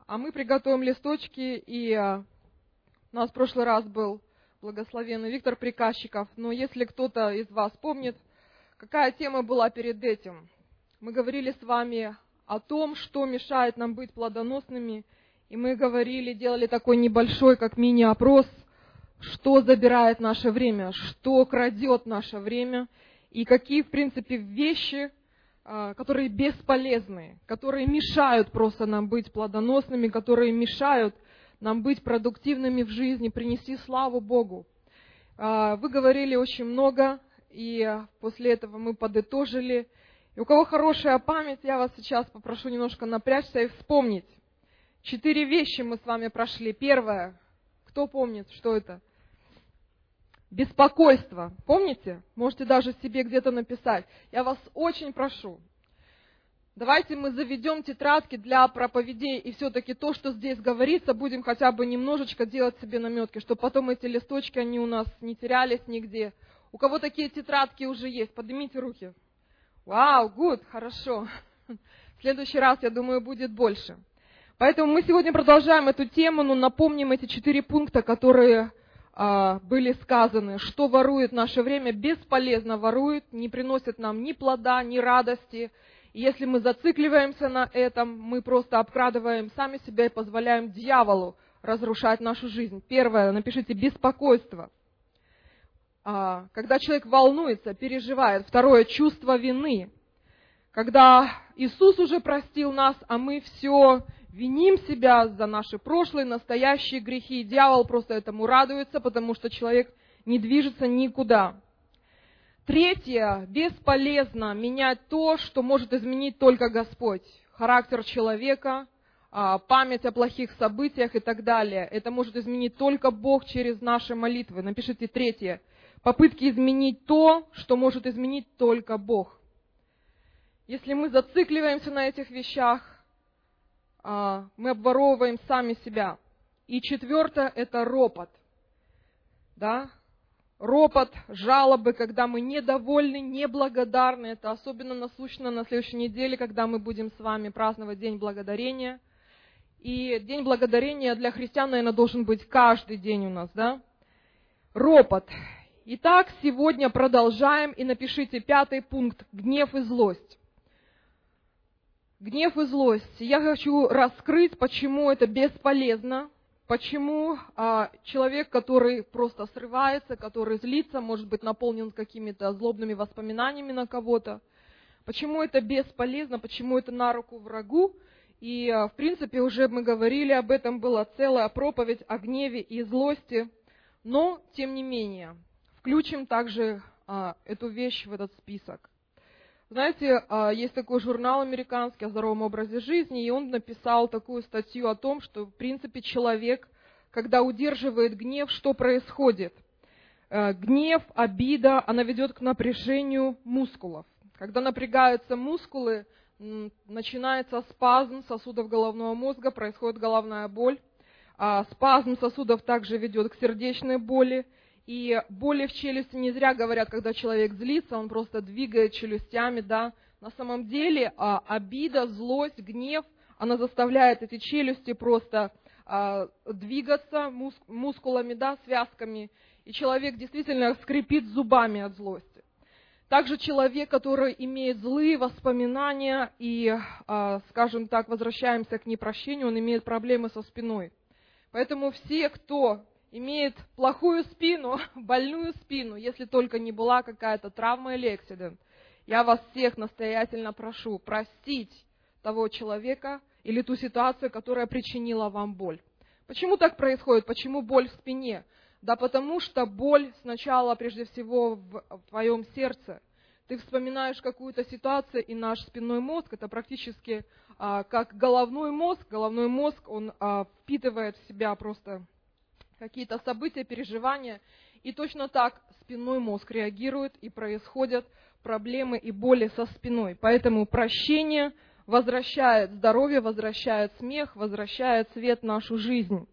А мы приготовим листочки, и у нас в прошлый раз был благословенный Виктор Приказчиков. Но если кто-то из вас помнит, какая тема была перед этим? Мы говорили с вами о том, что мешает нам быть плодоносными, и мы говорили, делали такой небольшой, как мини-опрос, что забирает наше время, что крадет наше время, и какие, в принципе, вещи, которые бесполезны, которые мешают просто нам быть плодоносными, которые мешают нам быть продуктивными в жизни, принести славу Богу. Вы говорили очень много, и после этого мы подытожили. И у кого хорошая память, я вас сейчас попрошу немножко напрячься и вспомнить. 4 вещи мы с вами прошли. Первое, кто помнит, что это? Беспокойство. Помните? Можете даже себе где-то написать. Я вас очень прошу. Давайте мы заведем тетрадки для проповедей, и все-таки то, что здесь говорится, будем хотя бы немножечко делать себе наметки, чтобы потом эти листочки, они у нас не терялись нигде. У кого такие тетрадки уже есть? Поднимите руки. Вау, good, хорошо. В следующий раз, я думаю, будет больше. Поэтому мы сегодня продолжаем эту тему, но напомним эти 4 пункта, которые были сказаны. Что ворует наше время, бесполезно ворует, не приносит нам ни плода, ни радости. И если мы зацикливаемся на этом, мы просто обкрадываем сами себя и позволяем дьяволу разрушать нашу жизнь. Первое, напишите беспокойство. Когда человек волнуется, переживает. Второе, чувство вины. Когда Иисус уже простил нас, а мы все виним себя за наши прошлые, настоящие грехи. Дьявол просто этому радуется, потому что человек не движется никуда. Третье, бесполезно менять то, что может изменить только Господь. Характер человека, память о плохих событиях и так далее. Это может изменить только Бог через наши молитвы. Напишите третье. Попытки изменить то, что может изменить только Бог. Если мы зацикливаемся на этих вещах, мы обворовываем сами себя. И четвертое – это ропот. Да? Ропот, жалобы, когда мы недовольны, неблагодарны. Это особенно насущно на следующей неделе, когда мы будем с вами праздновать День Благодарения. И День Благодарения для христиан, наверное, должен быть каждый день у нас, да? Ропот. Итак, сегодня продолжаем, и напишите 5-й пункт – гнев и злость. Гнев и злость. Я хочу раскрыть, почему это бесполезно, почему человек, который просто срывается, который злится, может быть наполнен какими-то злобными воспоминаниями на кого-то, почему это бесполезно, почему это на руку врагу. И, в принципе, уже мы говорили об этом, была целая проповедь о гневе и злости, но, тем не менее, включим также эту вещь в этот список. Знаете, есть такой журнал американский о здоровом образе жизни, и он написал такую статью о том, что, в принципе, человек, когда удерживает гнев, что происходит? Гнев, обида, она ведет к напряжению мускулов. Когда напрягаются мускулы, начинается спазм сосудов головного мозга, происходит головная боль. Спазм сосудов также ведет к сердечной боли. И боли в челюсти не зря говорят, когда человек злится, он просто двигает челюстями, да. На самом деле обида, злость, гнев, она заставляет эти челюсти просто двигаться мускулами, да, связками. И человек действительно скрипит зубами от злости. Также человек, который имеет злые воспоминания и, скажем так, возвращаемся к непрощению, он имеет проблемы со спиной. Поэтому все, кто имеет плохую спину, больную спину, если только не была какая-то травма или акцидент, я вас всех настоятельно прошу простить того человека или ту ситуацию, которая причинила вам боль. Почему так происходит? Почему боль в спине? Да потому что боль сначала, прежде всего, в твоем сердце. Ты вспоминаешь какую-то ситуацию, и наш спинной мозг, это практически как головной мозг. Головной мозг, он впитывает в себя просто какие-то события, переживания, и точно так спинной мозг реагирует, и происходят проблемы и боли со спиной. Поэтому прощение возвращает здоровье, возвращает смех, возвращает свет в нашу жизнь.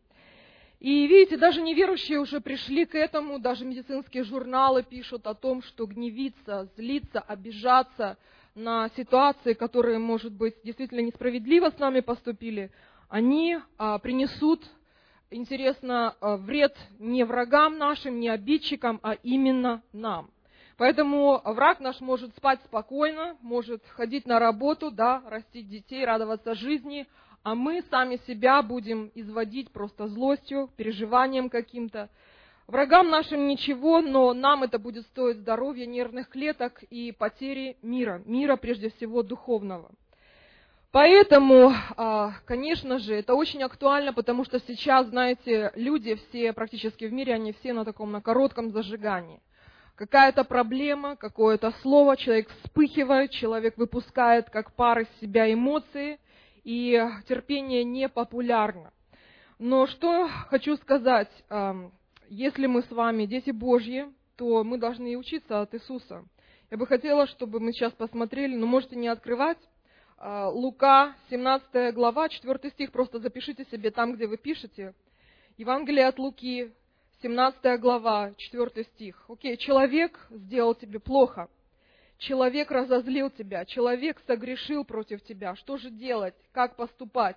И видите, даже неверующие уже пришли к этому, даже медицинские журналы пишут о том, что гневиться, злиться, обижаться на ситуации, которые, может быть, действительно несправедливо с нами поступили, они принесут, интересно, вред не врагам нашим, не обидчикам, а именно нам. Поэтому враг наш может спать спокойно, может ходить на работу, да, растить детей, радоваться жизни, а мы сами себя будем изводить просто злостью, переживанием каким-то. Врагам нашим ничего, но нам это будет стоить здоровья, нервных клеток и потери мира прежде всего духовного. Поэтому, конечно же, это очень актуально, потому что сейчас, знаете, люди все практически в мире, они все на коротком зажигании. Какая-то проблема, какое-то слово, человек вспыхивает, человек выпускает как пар из себя эмоции, и терпение не популярно. Но что хочу сказать, если мы с вами дети Божьи, то мы должны учиться от Иисуса. Я бы хотела, чтобы мы сейчас посмотрели, но можете не открывать, Лука, 17 глава, 4 стих, просто запишите себе там, где вы пишете. Евангелие от Луки, 17 глава, 4 стих. Окей, человек сделал тебе плохо, человек разозлил тебя, человек согрешил против тебя. Что же делать? Как поступать?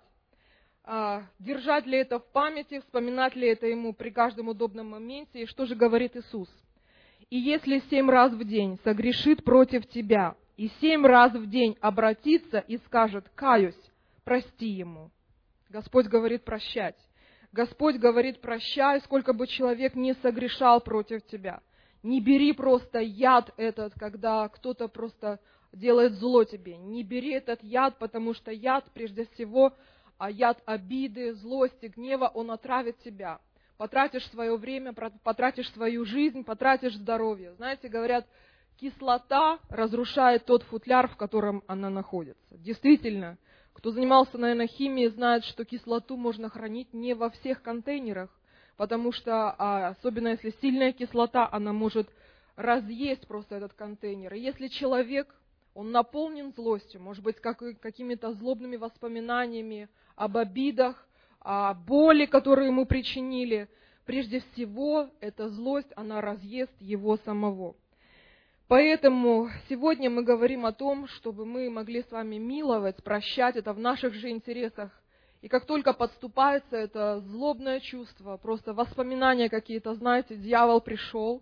Держать ли это в памяти, вспоминать ли это ему при каждом удобном моменте? И что же говорит Иисус? И если 7 раз в день согрешит против тебя, и 7 раз в день обратится и скажет: «Каюсь», прости ему. Господь говорит прощать. Господь говорит: прощай, сколько бы человек не согрешал против тебя. Не бери просто яд этот, когда кто-то просто делает зло тебе. Не бери этот яд, потому что яд, прежде всего, яд обиды, злости, гнева, он отравит тебя. Потратишь свое время, потратишь свою жизнь, потратишь здоровье. Знаете, говорят, кислота разрушает тот футляр, в котором она находится. Действительно, кто занимался, наверное, химией, знает, что кислоту можно хранить не во всех контейнерах, потому что, особенно если сильная кислота, она может разъесть просто этот контейнер. И если человек, он наполнен злостью, может быть, какими-то злобными воспоминаниями об обидах, о боли, которые ему причинили, прежде всего, эта злость, она разъест его самого. Поэтому сегодня мы говорим о том, чтобы мы могли с вами миловать, прощать, это в наших же интересах. И как только подступается это злобное чувство, просто воспоминания какие-то, знаете, дьявол пришел,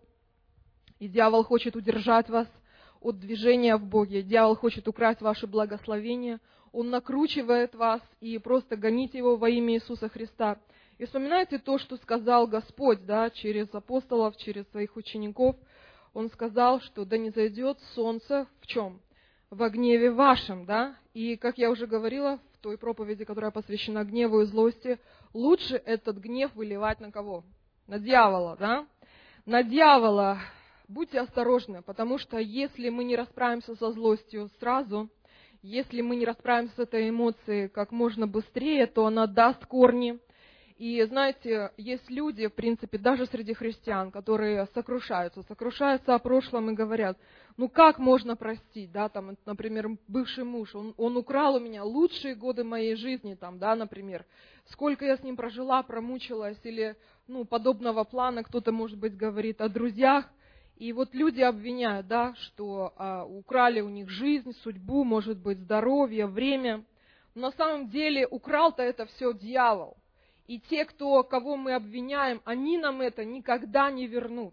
и дьявол хочет удержать вас от движения в Боге, дьявол хочет украсть ваше благословение, он накручивает вас, и просто гоните его во имя Иисуса Христа. И вспоминайте то, что сказал Господь, да, через апостолов, через своих учеников. Он сказал, что да не зайдет солнце в чем? Во гневе вашем, да? И, как я уже говорила в той проповеди, которая посвящена гневу и злости, лучше этот гнев выливать на кого? На дьявола, да? На дьявола. Будьте осторожны, потому что если мы не расправимся со злостью сразу, если мы не расправимся с этой эмоцией как можно быстрее, то она даст корни. И знаете, есть люди, в принципе, даже среди христиан, которые сокрушаются о прошлом и говорят: ну как можно простить, да, там, например, бывший муж, он украл у меня лучшие годы моей жизни, там, да, например, сколько я с ним прожила, промучилась, или, подобного плана кто-то, может быть, говорит о друзьях. И вот люди обвиняют, да, что украли у них жизнь, судьбу, может быть, здоровье, время. Но на самом деле украл-то это все дьявол. И те, кого мы обвиняем, они нам это никогда не вернут.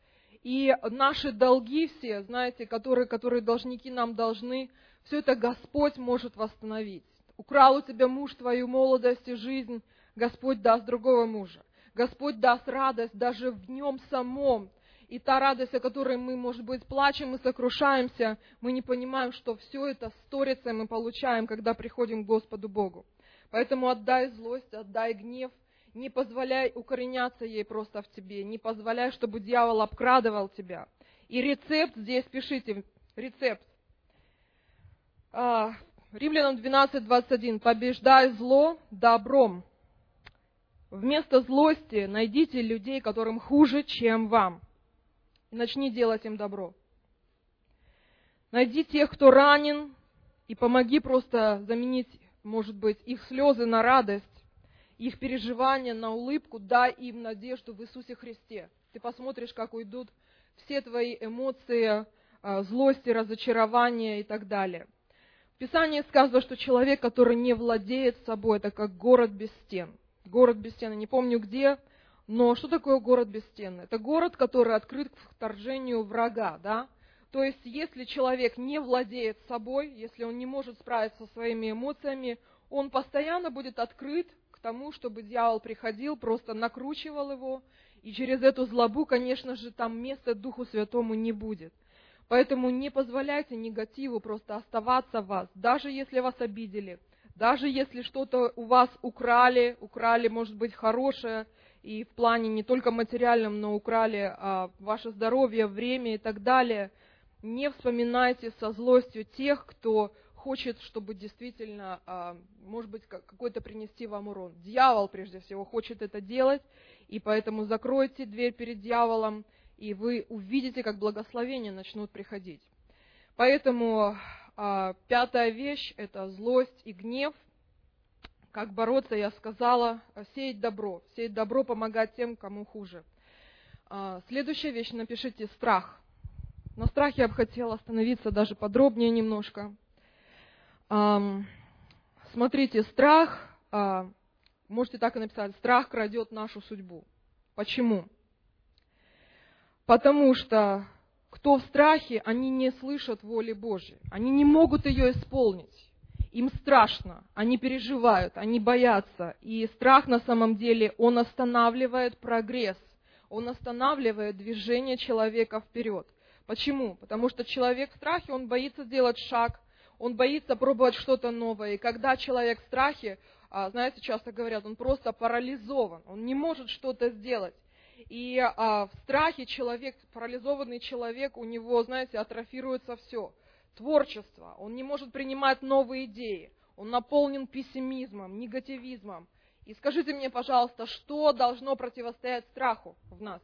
И наши долги все, знаете, которые должники нам должны, все это Господь может восстановить. Украл у тебя муж твою молодость и жизнь, Господь даст другого мужа. Господь даст радость даже в нем самом. И та радость, о которой мы, может быть, плачем и сокрушаемся, мы не понимаем, что все это сторицей мы получаем, когда приходим к Господу Богу. Поэтому отдай злость, отдай гнев, не позволяй укореняться ей просто в тебе, не позволяй, чтобы дьявол обкрадывал тебя. И рецепт здесь пишите, рецепт. Римлянам 12:21. Побеждай зло добром. Вместо злости найдите людей, которым хуже, чем вам. И начни делать им добро. Найди тех, кто ранен, и помоги просто заменить, может быть, их слезы на радость, их переживания на улыбку, дай им надежду в Иисусе Христе. Ты посмотришь, как уйдут все твои эмоции, злости, разочарования и так далее. В Писании сказано, что человек, который не владеет собой, это как город без стен. Город без стен, я не помню где, но что такое город без стен? Это город, который открыт к вторжению врага, да? То есть, если человек не владеет собой, если он не может справиться со своими эмоциями, он постоянно будет открыт к тому, чтобы дьявол приходил, просто накручивал его, и через эту злобу, конечно же, там места Духу Святому не будет. Поэтому не позволяйте негативу просто оставаться в вас, даже если вас обидели, даже если что-то у вас украли, может быть, хорошее, и в плане не только материальном, но украли ваше здоровье, время и так далее. Не вспоминайте со злостью тех, кто хочет, чтобы действительно, может быть, какой-то принести вам урон. Дьявол, прежде всего, хочет это делать, и поэтому закройте дверь перед дьяволом, и вы увидите, как благословения начнут приходить. Поэтому 5-я вещь – это злость и гнев. Как бороться, я сказала, сеять добро. Сеять добро, помогать тем, кому хуже. Следующая вещь, напишите страх. На страхе я бы хотела остановиться даже подробнее немножко. Смотрите, страх, можете так и написать, страх крадет нашу судьбу. Почему? Потому что кто в страхе, они не слышат воли Божьей, они не могут ее исполнить. Им страшно, они переживают, они боятся. И страх на самом деле, он останавливает прогресс, он останавливает движение человека вперед. Почему? Потому что человек в страхе, он боится сделать шаг, он боится пробовать что-то новое. И когда человек в страхе, знаете, часто говорят, он просто парализован, он не может что-то сделать. И в страхе человек, парализованный человек, у него, знаете, атрофируется все. Творчество, он не может принимать новые идеи, он наполнен пессимизмом, негативизмом. И скажите мне, пожалуйста, что должно противостоять страху в нас?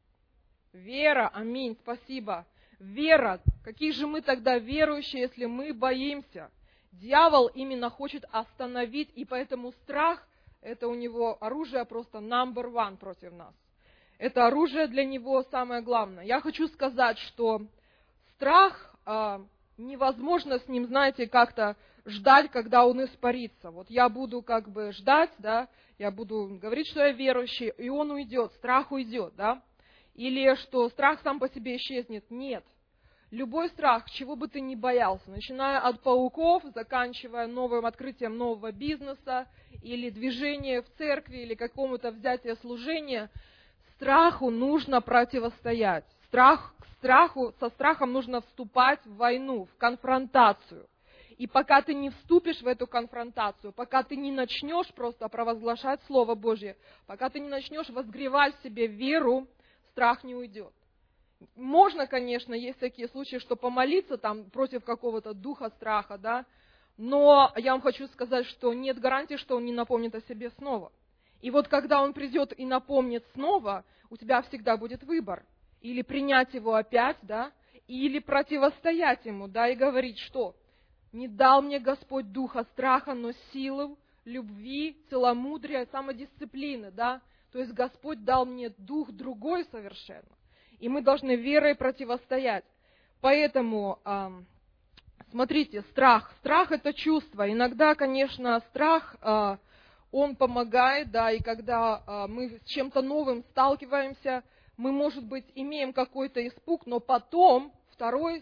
Вера, аминь, спасибо. Вера. Какие же мы тогда верующие, если мы боимся? Дьявол именно хочет остановить, и поэтому страх – это у него оружие просто number one против нас. Это оружие для него самое главное. Я хочу сказать, что страх, невозможно с ним, знаете, как-то ждать, когда он испарится. Вот я буду как бы ждать, да, я буду говорить, что я верующий, и он уйдет, страх уйдет, да. Или что страх сам по себе исчезнет. Нет. Любой страх, чего бы ты ни боялся, начиная от пауков, заканчивая новым открытием нового бизнеса, или движения в церкви, или какому-то взятия служения, страху нужно противостоять. Со страхом нужно вступать в войну, в конфронтацию. И пока ты не вступишь в эту конфронтацию, пока ты не начнешь просто провозглашать Слово Божье, пока ты не начнешь возгревать в себе веру, страх не уйдет. Можно, конечно, есть такие случаи, что помолиться там против какого-то духа страха, да, но я вам хочу сказать, что нет гарантии, что он не напомнит о себе снова. И вот когда он придет и напомнит снова, у тебя всегда будет выбор. Или принять его опять, да, или противостоять ему, да, и говорить, что не дал мне Господь духа страха, но силы, любви, целомудрия, самодисциплины, да. То есть Господь дал мне дух другой совершенно. И мы должны верой противостоять. Поэтому, смотрите, страх. Страх – это чувство. Иногда, конечно, страх, он помогает, да, и когда мы с чем-то новым сталкиваемся, мы, может быть, имеем какой-то испуг, но потом второй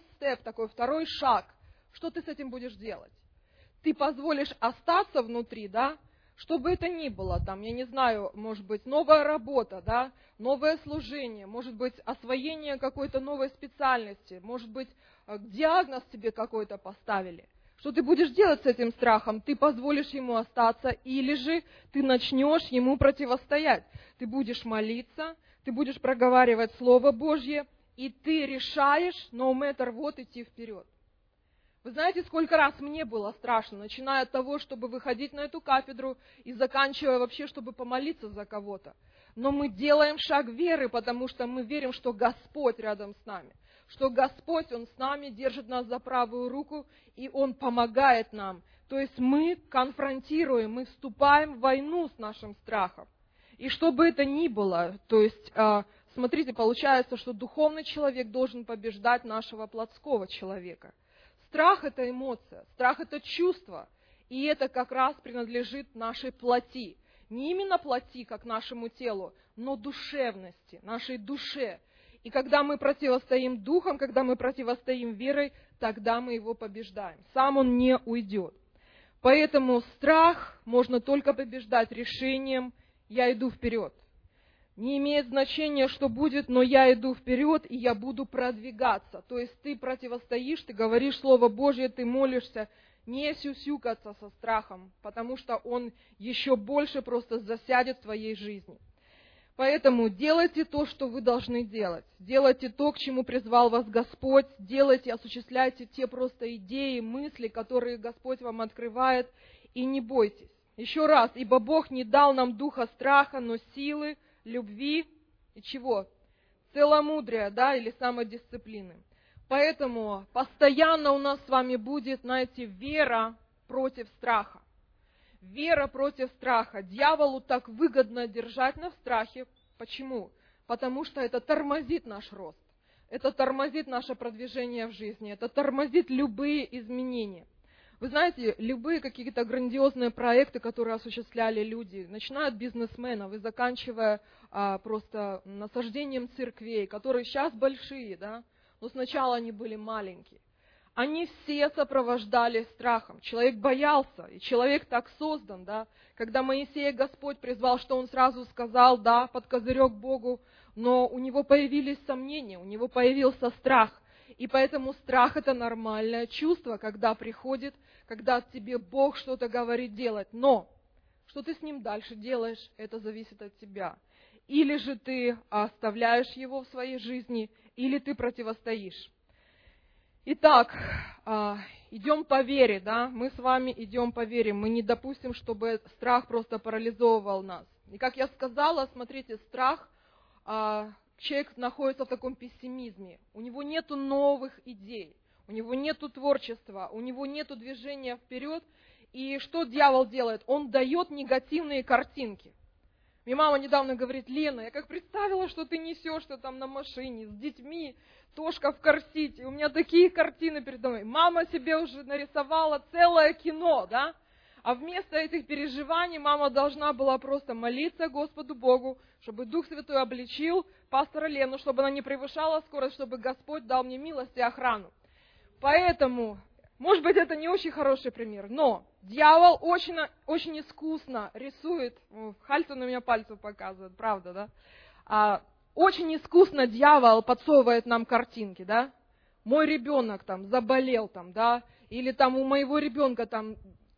шаг. Что ты с этим будешь делать? Ты позволишь остаться внутри, да? Что бы это ни было, там, я не знаю, может быть, новая работа, да, новое служение, может быть, освоение какой-то новой специальности, может быть, диагноз тебе какой-то поставили. Что ты будешь делать с этим страхом? Ты позволишь ему остаться, или же ты начнешь ему противостоять. Ты будешь молиться, ты будешь проговаривать Слово Божье, и ты решаешь, no matter what, идти вперед. Вы знаете, сколько раз мне было страшно, начиная от того, чтобы выходить на эту кафедру и заканчивая вообще, чтобы помолиться за кого-то. Но мы делаем шаг веры, потому что мы верим, что Господь рядом с нами, что Господь, Он с нами, держит нас за правую руку, и Он помогает нам. То есть мы конфронтируем, мы вступаем в войну с нашим страхом. И что бы это ни было, то есть, смотрите, получается, что духовный человек должен побеждать нашего плотского человека. Страх – это эмоция, страх – это чувство, и это как раз принадлежит нашей плоти. Не именно плоти, как нашему телу, но душевности, нашей душе. И когда мы противостоим духом, когда мы противостоим верой, тогда мы его побеждаем. Сам он не уйдет. Поэтому страх можно только побеждать решением «я иду вперед». Не имеет значения, что будет, но я иду вперед, и я буду продвигаться. То есть ты противостоишь, ты говоришь Слово Божье, ты молишься, не сюсюкаться со страхом, потому что он еще больше просто засядет в твоей жизни. Поэтому делайте то, что вы должны делать. Делайте то, к чему призвал вас Господь. Делайте, осуществляйте те просто идеи, мысли, которые Господь вам открывает, и не бойтесь. Еще раз, ибо Бог не дал нам духа страха, но силы, любви и чего? Целомудрия, да, или самодисциплины. Поэтому постоянно у нас с вами будет, знаете, вера против страха. Вера против страха. Дьяволу так выгодно держать нас в страхе. Почему? Потому что это тормозит наш рост. Это тормозит наше продвижение в жизни. Это тормозит любые изменения. Вы знаете, любые какие-то грандиозные проекты, которые осуществляли люди, начиная от бизнесменов и заканчивая просто насаждением церквей, которые сейчас большие, да, но сначала они были маленькие. Они все сопровождались страхом. Человек боялся, и человек так создан, да. Когда Моисея Господь призвал, что он сразу сказал, да, под козырек Богу, но у него появились сомнения, у него появился страх. И поэтому страх – это нормальное чувство, когда приходит, когда тебе Бог что-то говорит делать. Но что ты с ним дальше делаешь, это зависит от тебя. Или же ты оставляешь его в своей жизни, или ты противостоишь. Итак, идем по вере, да, мы с вами идем по вере. Мы не допустим, чтобы страх просто парализовывал нас. И как я сказала, смотрите, страх, человек находится в таком пессимизме. У него нету новых идей, у него нету творчества, у него нету движения вперед. И что дьявол делает? Он дает негативные картинки. Мне мама недавно говорит: Лена, я как представила, что ты несешь, что там на машине, с детьми, Тошка в корсете. У меня такие картины передо мной. Мама себе уже нарисовала целое кино, да? А вместо этих переживаний мама должна была просто молиться Господу Богу, чтобы Дух Святой обличил пастора Лену, чтобы она не превышала скорость, чтобы Господь дал мне милость и охрану. Поэтому, может быть, это не очень хороший пример, но дьявол очень искусно рисует. Хальцин на меня пальцем показывает, правда, да? Очень искусно дьявол подсовывает нам картинки, да? Мой ребенок там заболел, там, да? Или там у моего ребенка там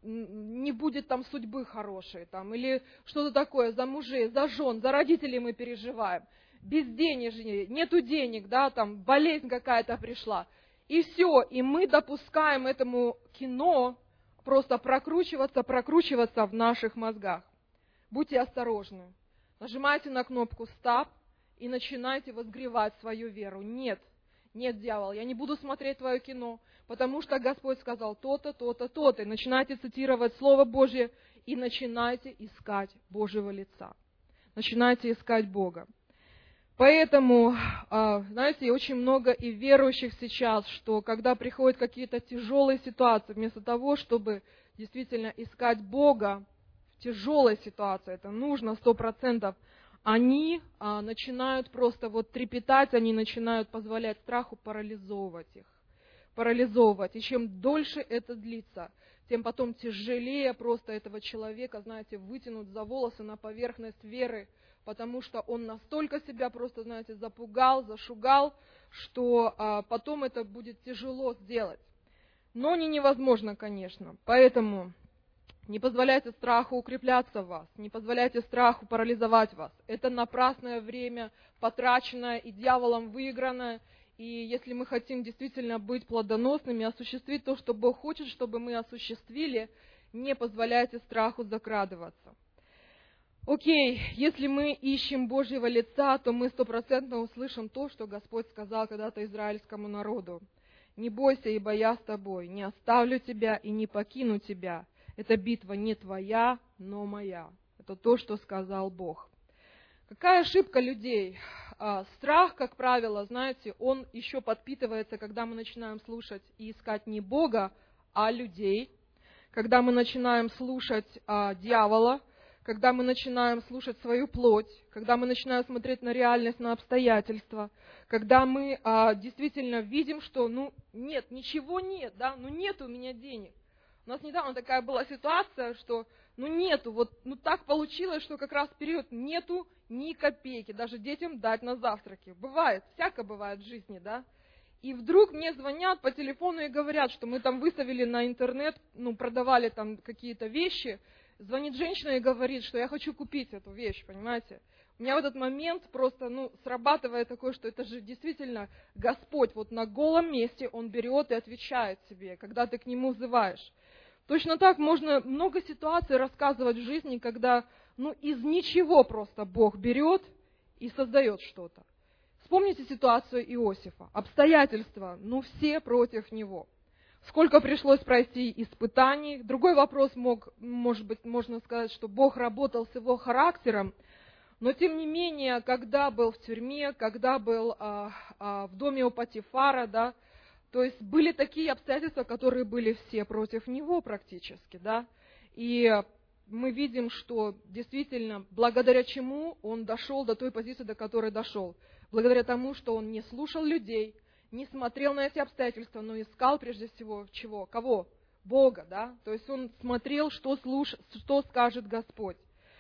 не будет там судьбы хорошей, там, или что-то такое, за мужей, за жен, за родителей мы переживаем, безденежье, нету денег, да, там, болезнь какая-то пришла, и все, и мы допускаем этому кино просто прокручиваться в наших мозгах. Будьте осторожны, нажимайте на кнопку «Стоп» и начинайте возгревать свою веру. Нет, дьявол, я не буду смотреть твое кино, потому что Господь сказал то-то, то-то, то-то. И начинайте цитировать Слово Божье и начинайте искать Божьего лица. Начинайте искать Бога. Поэтому, знаете, очень много и верующих сейчас, что когда приходят какие-то тяжелые ситуации, вместо того, чтобы действительно искать Бога в тяжелой ситуации, это нужно 100%, они начинают просто вот трепетать, они начинают позволять страху парализовывать их. И чем дольше это длится, тем потом тяжелее просто этого человека, знаете, вытянуть за волосы на поверхность веры, потому что он настолько себя просто, знаете, запугал, зашугал, что потом это будет тяжело сделать. Но не невозможно, конечно. Поэтому не позволяйте страху укрепляться в вас, не позволяйте страху парализовать вас. Это напрасное время, потраченное и дьяволом выигранное. И если мы хотим действительно быть плодоносными, осуществить то, что Бог хочет, чтобы мы осуществили, не позволяйте страху закрадываться. Окей, если мы ищем Божьего лица, то мы 100% услышим то, что Господь сказал когда-то израильскому народу. «Не бойся, ибо я с тобой, не оставлю тебя и не покину тебя. Эта битва не твоя, но моя». Это то, что сказал Бог. Какая ошибка людей? Страх, как правило, знаете, он еще подпитывается, когда мы начинаем слушать и искать не Бога, а людей, когда мы начинаем слушать дьявола, когда мы начинаем слушать свою плоть, когда мы начинаем смотреть на реальность, на обстоятельства, когда мы действительно видим, что нет, ничего нет, да, нет у меня денег. У нас недавно такая была ситуация, что нету, так получилось, что как раз в период нету ни копейки, даже детям дать на завтраки. Бывает, всяко бывает в жизни, да. И вдруг мне звонят по телефону и говорят, что мы там выставили на интернет, продавали там какие-то вещи. Звонит женщина и говорит, что я хочу купить эту вещь, понимаете. У меня в этот момент просто, срабатывает такое, что это же действительно Господь вот на голом месте, Он берет и отвечает тебе, когда ты к Нему взываешь. Точно так можно много ситуаций рассказывать в жизни, когда, из ничего просто Бог берет и создает что-то. Вспомните ситуацию Иосифа. Обстоятельства, все против него. Сколько пришлось пройти испытаний. Другой вопрос может быть, можно сказать, что Бог работал с его характером, но тем не менее, когда был в тюрьме, когда был в доме у Потифара, да, то есть были такие обстоятельства, которые были все против него практически, да, и мы видим, что действительно, благодаря чему он дошел до той позиции, до которой дошел. Благодаря тому, что он не слушал людей, не смотрел на эти обстоятельства, но искал прежде всего чего? Кого? Бога, да? То есть он смотрел, что скажет Господь.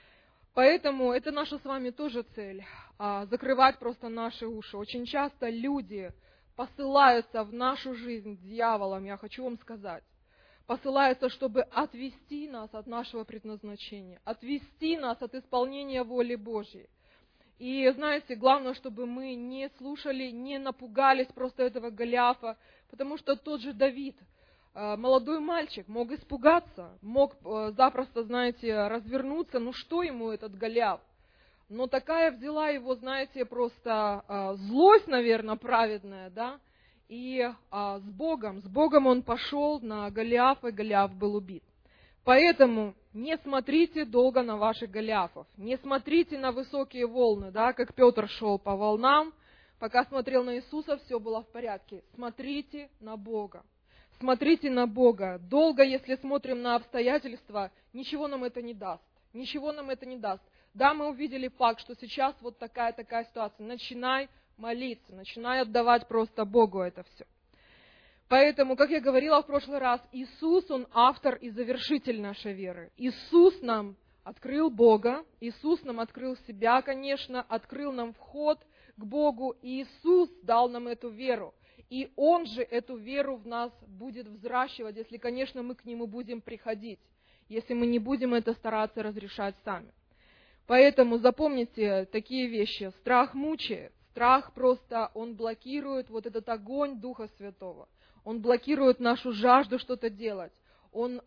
Поэтому это наша с вами тоже цель, закрывать просто наши уши. Очень часто люди посылаются в нашу жизнь дьяволом, я хочу вам сказать. Посылаются, чтобы отвести нас от нашего предназначения, отвести нас от исполнения воли Божьей. И знаете, главное, чтобы мы не слушали, не напугались просто этого Голиафа, потому что тот же Давид, молодой мальчик, мог испугаться, мог запросто, знаете, развернуться, что ему этот Голиаф? Но такая взяла его, знаете, просто злость, наверное, праведная, да, и с Богом он пошел на Голиафа, и Голиаф был убит. Поэтому не смотрите долго на ваших Голиафов, не смотрите на высокие волны, да, как Петр шел по волнам, пока смотрел на Иисуса, все было в порядке. Смотрите на Бога. Смотрите на Бога. Долго, если смотрим на обстоятельства, ничего нам это не даст. Ничего нам это не даст. Да, мы увидели факт, что сейчас вот такая ситуация. Начинай молиться, начинай отдавать просто Богу это все. Поэтому, как я говорила в прошлый раз, Иисус, Он автор и завершитель нашей веры. Иисус нам открыл Бога, Иисус нам открыл себя, конечно, открыл нам вход к Богу, и Иисус дал нам эту веру. И Он же эту веру в нас будет взращивать, если, конечно, мы к Нему будем приходить, если мы не будем это стараться разрешать сами. Поэтому запомните такие вещи. Страх мучает, страх просто, он блокирует вот этот огонь Духа Святого. Он блокирует нашу жажду что-то делать. Он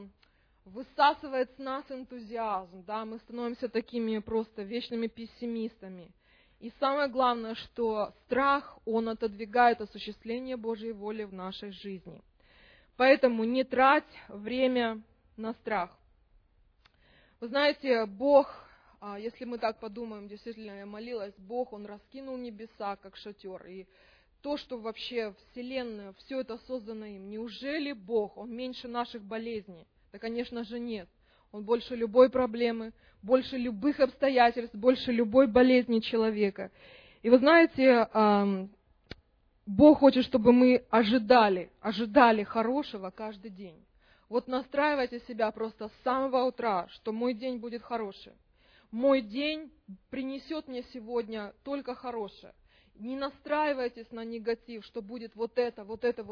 высасывает с нас энтузиазм. Да? Мы становимся такими просто вечными пессимистами. И самое главное, что страх, он отодвигает осуществление Божьей воли в нашей жизни. Поэтому не трать время на страх. Вы знаете, Бог, если мы так подумаем, действительно, я молилась, Бог, Он раскинул небеса, как шатер, и то, что вообще Вселенная, все это создано им. Неужели Бог, Он меньше наших болезней? Да, конечно же, нет. Он больше любой проблемы, больше любых обстоятельств, больше любой болезни человека. И вы знаете, Бог хочет, чтобы мы ожидали хорошего каждый день. Вот настраивайте себя просто с самого утра, что мой день будет хороший. Мой день принесет мне сегодня только хорошее. Не настраивайтесь на негатив, что будет вот это.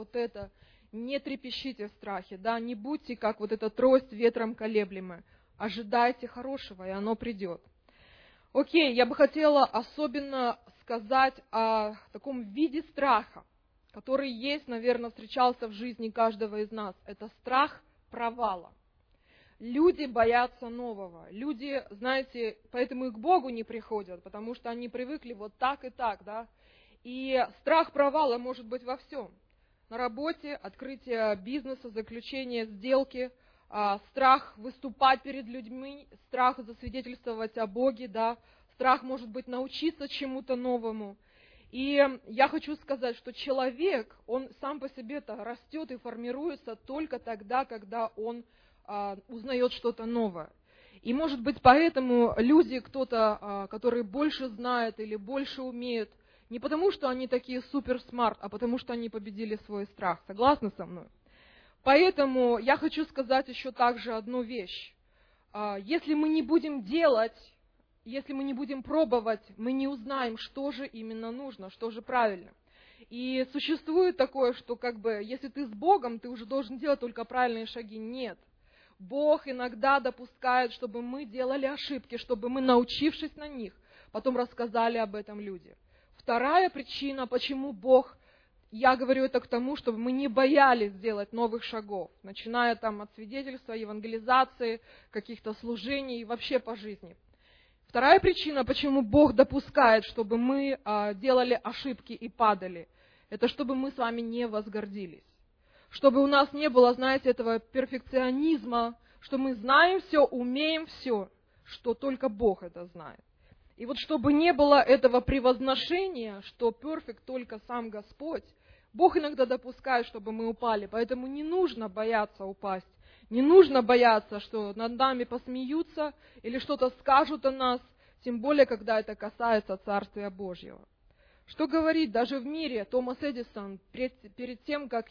Не трепещите в страхе, да, не будьте как вот эта трость ветром колеблемая. Ожидайте хорошего, и оно придет. Окей, я бы хотела особенно сказать о таком виде страха, который есть, наверное, встречался в жизни каждого из нас. Это страх провала. Люди боятся нового. Люди, знаете, поэтому и к Богу не приходят, потому что они привыкли вот так и так, да. И страх провала может быть во всем. На работе, открытие бизнеса, заключение сделки, страх выступать перед людьми, страх засвидетельствовать о Боге, да, страх, может быть, научиться чему-то новому. И я хочу сказать, что человек, он сам по себе-то растет и формируется только тогда, когда он узнает что-то новое. И, может быть, поэтому люди, кто-то, который больше знает или больше умеет, не потому, что они такие супер-смарт, а потому, что они победили свой страх. Согласны со мной? Поэтому я хочу сказать еще также одну вещь. Если мы не будем делать, если мы не будем пробовать, мы не узнаем, что же именно нужно, что же правильно. И существует такое, что если ты с Богом, ты уже должен делать только правильные шаги. Нет. Бог иногда допускает, чтобы мы делали ошибки, чтобы мы, научившись на них, потом рассказали об этом людям. Вторая причина, почему Бог, я говорю это к тому, чтобы мы не боялись делать новых шагов, начиная от свидетельства, евангелизации, каких-то служений и вообще по жизни. Вторая причина, почему Бог допускает, чтобы мы делали ошибки и падали, это чтобы мы с вами не возгордились. Чтобы у нас не было, этого перфекционизма, что мы знаем все, умеем все, что только Бог это знает. И чтобы не было этого превозношения, что перфект только сам Господь, Бог иногда допускает, чтобы мы упали. Поэтому не нужно бояться упасть, не нужно бояться, что над нами посмеются или что-то скажут о нас, тем более, когда это касается Царствия Божьего. Что говорить, даже в мире Томас Эдисон, перед тем, как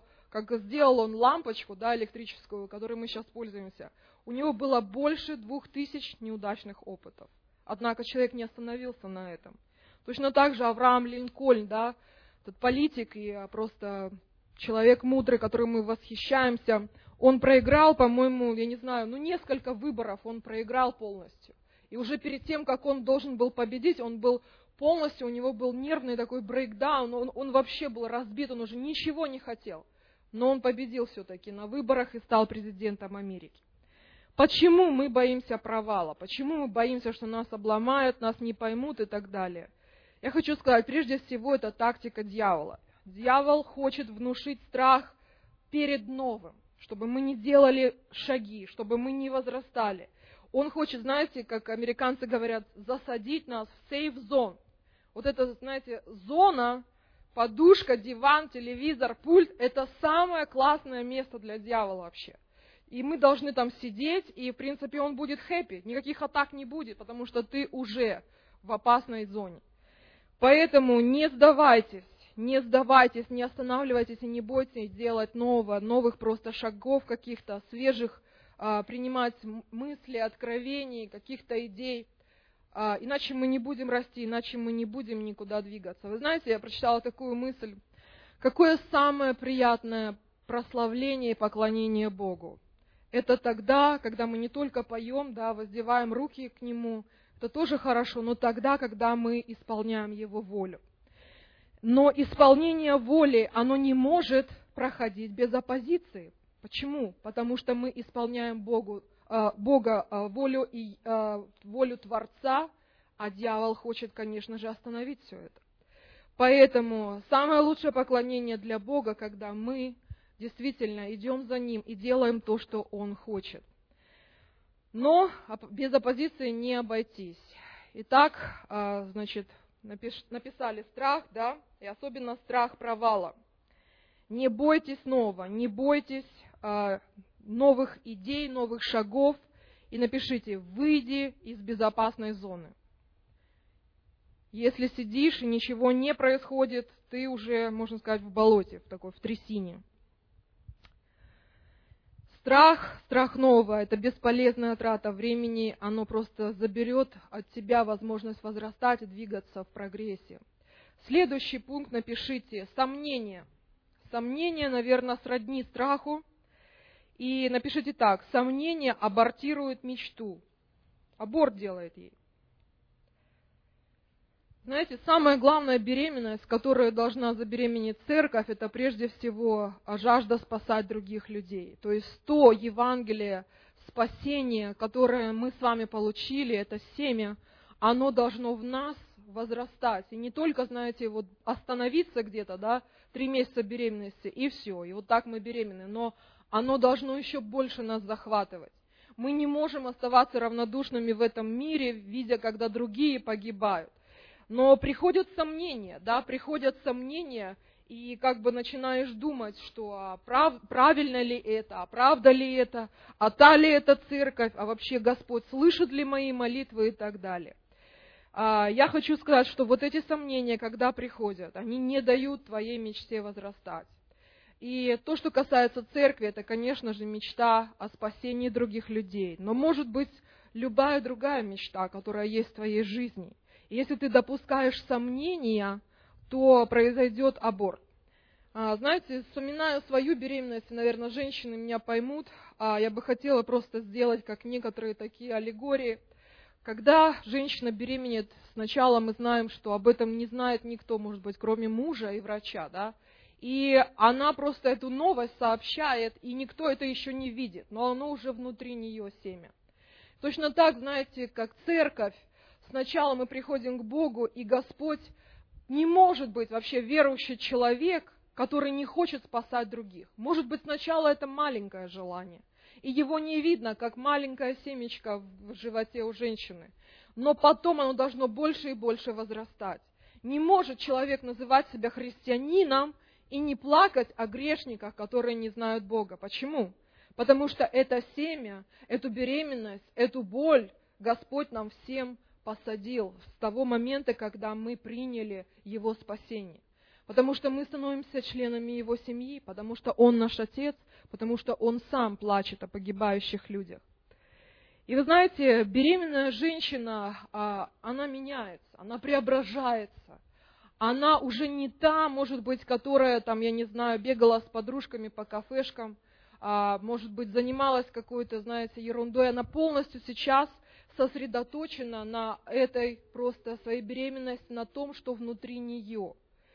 сделал он лампочку, электрическую, которой мы сейчас пользуемся, у него было больше 2000 неудачных опытов. Однако человек не остановился на этом. Точно так же Авраам Линкольн, этот политик и просто человек мудрый, которым мы восхищаемся, он проиграл, по-моему, несколько выборов он проиграл полностью. И уже перед тем, как он должен был победить, он был полностью, у него был нервный такой брейкдаун, он вообще был разбит, он уже ничего не хотел. Но он победил все-таки на выборах и стал президентом Америки. Почему мы боимся провала? Почему мы боимся, что нас обломают, нас не поймут и так далее? Я хочу сказать, прежде всего, это тактика дьявола. Дьявол хочет внушить страх перед новым, чтобы мы не делали шаги, чтобы мы не возрастали. Он хочет, как американцы говорят, засадить нас в safe zone. Зона, подушка, диван, телевизор, пульт – это самое классное место для дьявола вообще. И мы должны там сидеть, и, в принципе, он будет хэппи. Никаких атак не будет, потому что ты уже в опасной зоне. Поэтому не сдавайтесь, не останавливайтесь и не бойтесь делать новых просто шагов каких-то, свежих, принимать мысли, откровений, каких-то идей. Иначе мы не будем расти, иначе мы не будем никуда двигаться. Вы знаете, я прочитала такую мысль. Какое самое приятное прославление и поклонение Богу? Это тогда, когда мы не только поем, воздеваем руки к Нему, это тоже хорошо, но тогда, когда мы исполняем Его волю. Но исполнение воли, оно не может проходить без оппозиции. Почему? Потому что мы исполняем Бога волю и волю Творца, а дьявол хочет, конечно же, остановить все это. Поэтому самое лучшее поклонение для Бога, когда мы действительно идем за Ним и делаем то, что Он хочет. Но без оппозиции не обойтись. Итак, написали страх, и особенно страх провала. Не бойтесь нового, не бойтесь новых идей, новых шагов, и напишите: «Выйди из безопасной зоны». Если сидишь и ничего не происходит, ты уже, можно сказать, в болоте, в трясине. Страх нового – это бесполезная трата времени, оно просто заберет от тебя возможность возрастать и двигаться в прогрессе. Следующий пункт напишите: сомнение. Сомнение, наверное, сродни страху. И напишите так: сомнение абортирует мечту. Аборт делает ей. Знаете, самая главная беременность, которой должна забеременеть церковь, это прежде всего жажда спасать других людей. То есть то Евангелие спасения, которое мы с вами получили, это семя, оно должно в нас возрастать. И не только, остановиться где-то, 3 месяца беременности, и все, и так мы беременны. Но оно должно еще больше нас захватывать. Мы не можем оставаться равнодушными в этом мире, видя, когда другие погибают. Но приходят сомнения, приходят сомнения, и как бы начинаешь думать, что правильно ли это, правда ли это, та ли это церковь, а вообще Господь слышит ли мои молитвы и так далее. Я хочу сказать, что вот эти сомнения, когда приходят, они не дают твоей мечте возрастать. И то, что касается церкви, это, конечно же, мечта о спасении других людей. Но может быть любая другая мечта, которая есть в твоей жизни. И если ты допускаешь сомнения, то произойдет аборт. Знаете, вспоминаю свою беременность, наверное, женщины меня поймут. Я бы хотела просто сделать, как некоторые такие аллегории. Когда женщина беременеет, сначала мы знаем, что об этом не знает никто, может быть, кроме мужа и врача, И она просто эту новость сообщает, и никто это еще не видит, но оно уже внутри нее семя. Точно так, знаете, как церковь, сначала мы приходим к Богу, и Господь не может быть вообще верующий человек, который не хочет спасать других. Может быть, сначала это маленькое желание, и его не видно, как маленькое семечко в животе у женщины. Но потом оно должно больше и больше возрастать. Не может человек называть себя христианином и не плакать о грешниках, которые не знают Бога. Почему? Потому что это семя, эту беременность, эту боль Господь нам всем посадил с того момента, когда мы приняли Его спасение. Потому что мы становимся членами Его семьи, потому что Он наш Отец, потому что Он сам плачет о погибающих людях. И вы знаете, беременная женщина, она меняется, она преображается. Она уже не та, может быть, которая, бегала с подружками по кафешкам, может быть, занималась какой-то, ерундой. Она полностью сейчас сосредоточена на этой просто своей беременности, на том, что внутри нее.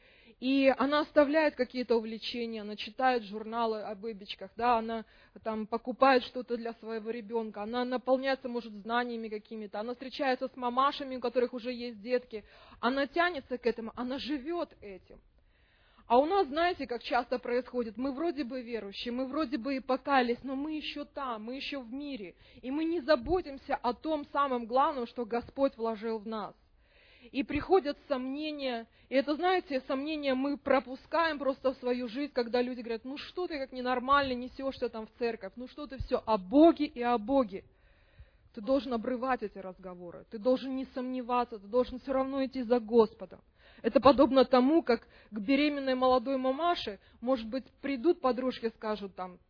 И она оставляет какие-то увлечения, она читает журналы о бэбичках, она покупает что-то для своего ребенка, она наполняется, может, знаниями какими-то, она встречается с мамашами, у которых уже есть детки, она тянется к этому, она живет этим. А у нас, знаете, как часто происходит, мы вроде бы верующие, мы вроде бы и покаялись, но мы еще там, мы еще в мире, и мы не заботимся о том самом главном, что Господь вложил в нас. И приходят сомнения, и это, знаете, сомнения мы пропускаем просто в свою жизнь, когда люди говорят, что ты как ненормально несешься там в церковь, что ты все о Боге и о Боге. Ты должен обрывать эти разговоры, ты должен не сомневаться, ты должен все равно идти за Господом. Это подобно тому, как к беременной молодой мамаше, может быть, придут подружки, скажут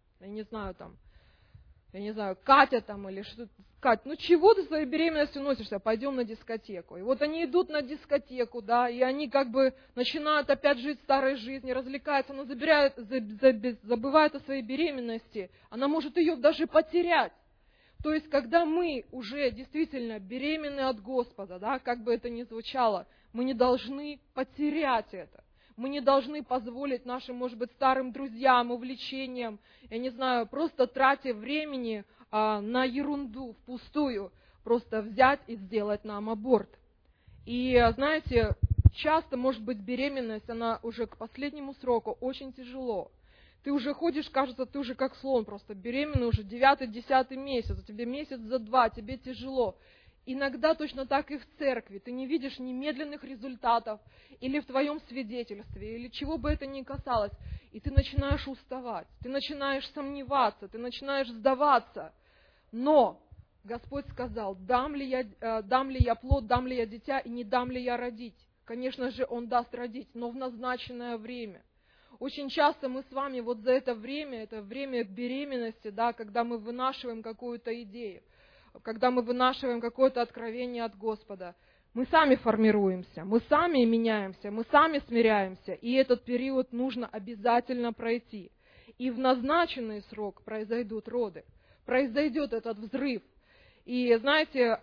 Катя или что-то. Кать, чего ты своей беременностью носишься? Пойдем на дискотеку. И вот они идут на дискотеку, и они начинают опять жить старой жизнью, развлекаются, но забывают о своей беременности. Она может ее даже потерять. То есть, когда мы уже действительно беременны от Господа, как бы это ни звучало, мы не должны потерять это. Мы не должны позволить нашим, может быть, старым друзьям, увлечениям, просто тратя времени на ерунду, впустую, просто взять и сделать нам аборт. И, знаете, часто, может быть, беременность, она уже к последнему сроку очень тяжело. Ты уже ходишь, кажется, ты уже как слон, просто беременный уже 9-10 месяц, тебе месяц за 2, тебе тяжело. Иногда точно так и в церкви. Ты не видишь немедленных результатов или в твоем свидетельстве, или чего бы это ни касалось. И ты начинаешь уставать, ты начинаешь сомневаться, ты начинаешь сдаваться. Но Господь сказал, дам ли я плод, дам ли я дитя и не дам ли я родить. Конечно же, Он даст родить, но в назначенное время. Очень часто мы с вами за это время беременности, когда мы вынашиваем какую-то идею, когда мы вынашиваем какое-то откровение от Господа, мы сами формируемся, мы сами меняемся, мы сами смиряемся, и этот период нужно обязательно пройти. И в назначенный срок произойдут роды, произойдет этот взрыв. И знаете,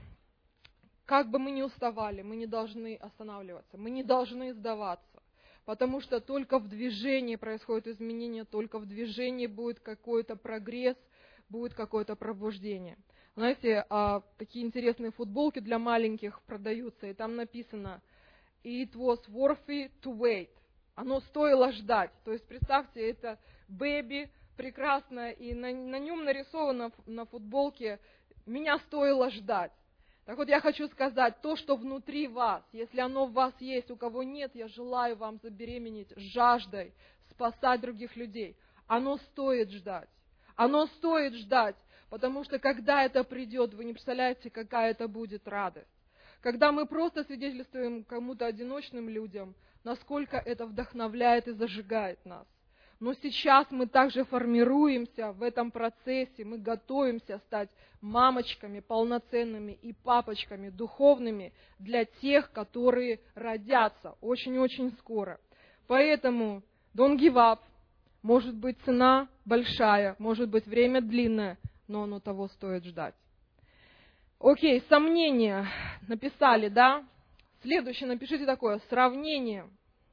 как бы мы ни уставали, мы не должны останавливаться, мы не должны сдаваться, потому что только в движении происходит изменение, только в движении будет какой-то прогресс, будет какое-то пробуждение. Знаете, такие интересные футболки для маленьких продаются, и там написано «It was worthy to wait». Оно стоило ждать. То есть, представьте, это бэби, прекрасное, и на нем нарисовано на футболке «Меня стоило ждать». Так вот, я хочу сказать, то, что внутри вас, если оно в вас есть, у кого нет, я желаю вам забеременеть жаждой спасать других людей. Оно стоит ждать. Оно стоит ждать, потому что когда это придет, вы не представляете, какая это будет радость. Когда мы просто свидетельствуем кому-то одиночным людям, насколько это вдохновляет и зажигает нас. Но сейчас мы также формируемся в этом процессе, мы готовимся стать мамочками полноценными и папочками духовными для тех, которые родятся очень-очень скоро. Поэтому don't give up. Может быть, цена большая, может быть, время длинное, но оно того стоит ждать. Окей, сомнения написали, да? Следующее напишите такое, сравнение.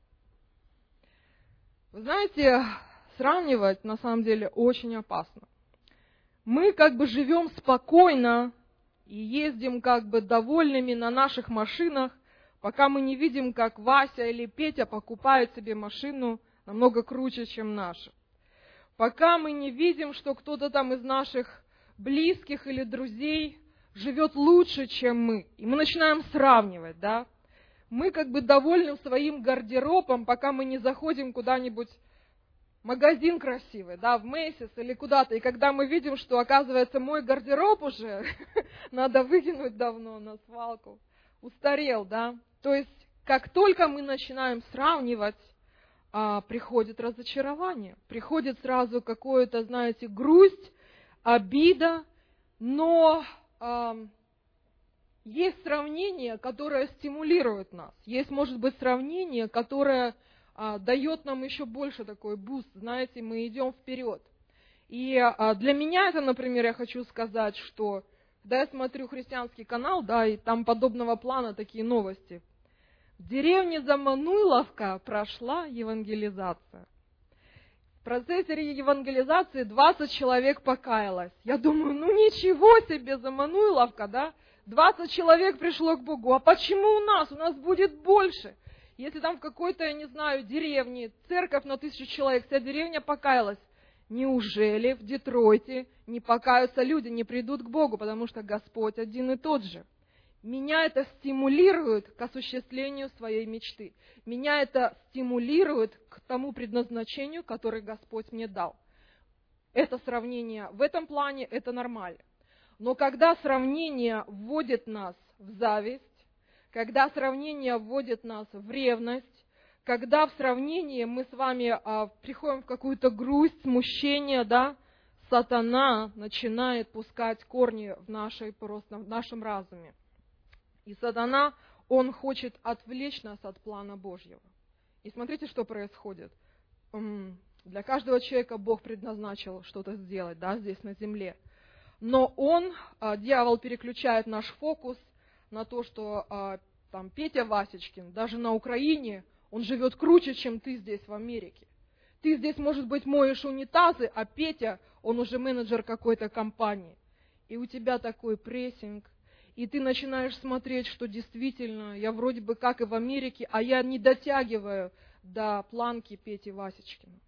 Вы знаете, сравнивать на самом деле очень опасно. Мы как бы живем спокойно и ездим как бы довольными на наших машинах, пока мы не видим, как Вася или Петя покупают себе машину намного круче, чем наша. Пока мы не видим, что кто-то там из наших близких или друзей живет лучше, чем мы. И мы начинаем сравнивать, да. Мы как бы довольны своим гардеробом, пока мы не заходим куда-нибудь в магазин красивый, да, в Мэйсис или куда-то. И когда мы видим, что, оказывается, мой гардероб уже надо выкинуть давно на свалку, устарел, да. То есть, как только мы начинаем сравнивать, приходит разочарование, приходит сразу какое-то, знаете, грусть, обида, но есть сравнение, которое стимулирует нас, есть, может быть, сравнение, которое дает нам еще больше такой буст, знаете, мы идем вперед. И для меня это, например, я хочу сказать, что когда я смотрю христианский канал, да, и там подобного плана такие новости, в деревне Замануйловка прошла евангелизация. В процессе евангелизации 20 человек покаялось. Я думаю, ну ничего себе, Замануйловка, да? 20 человек пришло к Богу. А почему у нас? У нас будет больше. Если там в какой-то, я не знаю, деревне, церковь на 1000 человек, вся деревня покаялась. Неужели в Детройте не покаются люди, не придут к Богу, потому что Господь один и тот же? Меня это стимулирует к осуществлению своей мечты. Меня это стимулирует к тому предназначению, которое Господь мне дал. Это сравнение в этом плане, это нормально. Но когда сравнение вводит нас в зависть, когда сравнение вводит нас в ревность, когда в сравнении мы с вами приходим в какую-то грусть, смущение, да, сатана начинает пускать корни в нашем разуме. И сатана, он хочет отвлечь нас от плана Божьего. И смотрите, что происходит. Для каждого человека Бог предназначил что-то сделать, да, здесь на земле. Но дьявол переключает наш фокус на то, что там Петя Васечкин, даже на Украине, он живет круче, чем ты здесь в Америке. Ты здесь, может быть, моешь унитазы, а Петя, он уже менеджер какой-то компании. И у тебя такой прессинг. И ты начинаешь смотреть, что действительно, я вроде бы как и в Америке, а я не дотягиваю до планки Пети Васечкина.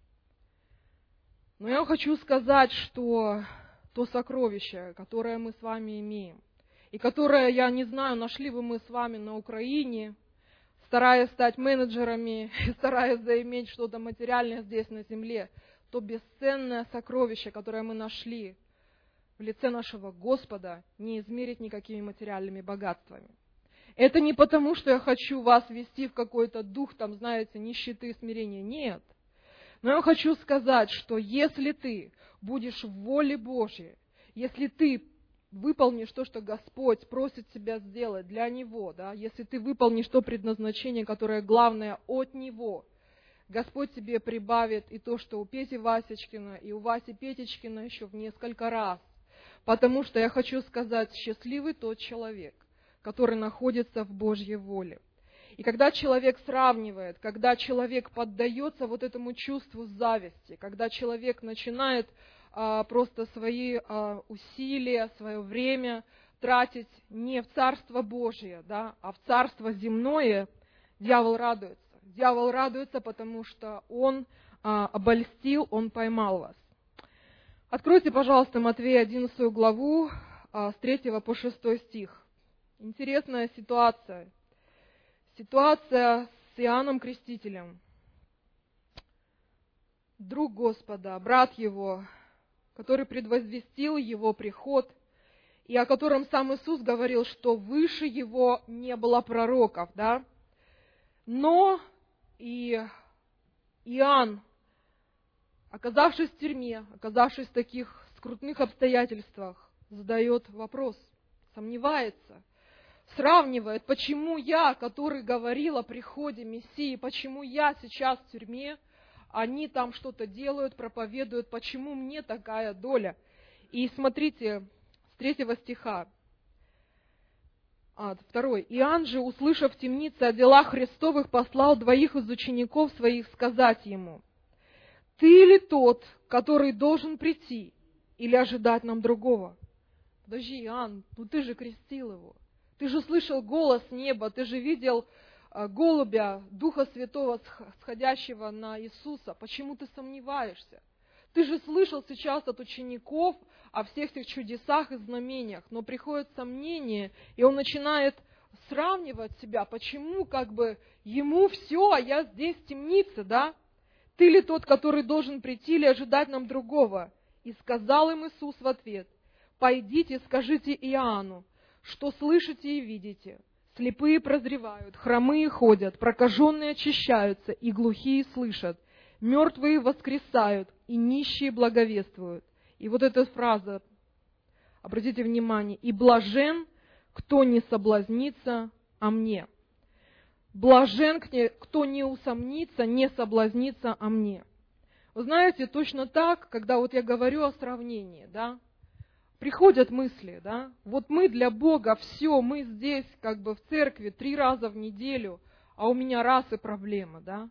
Но я хочу сказать, что то сокровище, которое мы с вами имеем, и которое, я не знаю, нашли бы мы с вами на Украине, стараясь стать менеджерами, стараясь заиметь что-то материальное здесь на земле, то бесценное сокровище, которое мы нашли в лице нашего Господа, не измерить никакими материальными богатствами. Это не потому, что я хочу вас ввести в какой-то дух, там, знаете, нищеты и смирения. Нет. Но я хочу сказать, что если ты будешь в воле Божьей, если ты выполнишь то, что Господь просит тебя сделать для Него, да, если ты выполнишь то предназначение, которое главное от Него, Господь тебе прибавит и то, что у Пети Васечкина, и у Васи Петечкина еще в несколько раз. Потому что я хочу сказать, счастливый тот человек, который находится в Божьей воле. И когда человек сравнивает, когда человек поддается вот этому чувству зависти, когда человек начинает просто свои усилия, свое время тратить не в Царство Божие, да, а в Царство земное, дьявол радуется. Дьявол радуется, потому что он обольстил, он поймал вас. Откройте, пожалуйста, Матвея 11 главу, с 3 по 6 стих. Интересная ситуация. Ситуация с Иоанном Крестителем. Друг Господа, брат его, который предвозвестил его приход, и о котором сам Иисус говорил, что выше его не было пророков, да? Но и Иоанн, оказавшись в тюрьме, оказавшись в таких скрутных обстоятельствах, задает вопрос, сомневается, сравнивает, почему я, который говорил о приходе Мессии, почему я сейчас в тюрьме, они там что-то делают, проповедуют, почему мне такая доля? И смотрите, с 3 стиха, 2. «Иоанн же, услышав в темнице о делах Христовых, послал 2 из учеников своих сказать ему, «Ты ли тот, который должен прийти, или ожидать нам другого?» Подожди, Иоанн, ну ты же крестил его, ты же слышал голос неба, ты же видел голубя, Духа Святого, сходящего на Иисуса. Почему ты сомневаешься? Ты же слышал сейчас от учеников о всех этих чудесах и знамениях, но приходит сомнение, и он начинает сравнивать себя. Почему ему все, а я здесь в темнице, да? Ты ли тот, который должен прийти или ожидать нам другого? И сказал им Иисус в ответ, пойдите, скажите Иоанну, что слышите и видите. Слепые прозревают, хромые ходят, прокаженные очищаются, и глухие слышат, мертвые воскресают, и нищие благовествуют. И вот эта фраза, обратите внимание, и блажен, кто не соблазнится о мне. Блажен, кто не усомнится, не соблазнится о мне. Вы знаете, точно так, когда вот я говорю о сравнении, да, приходят мысли, да, вот мы для Бога все, мы здесь в церкви 3 раза в неделю, а у меня раз и проблема, да.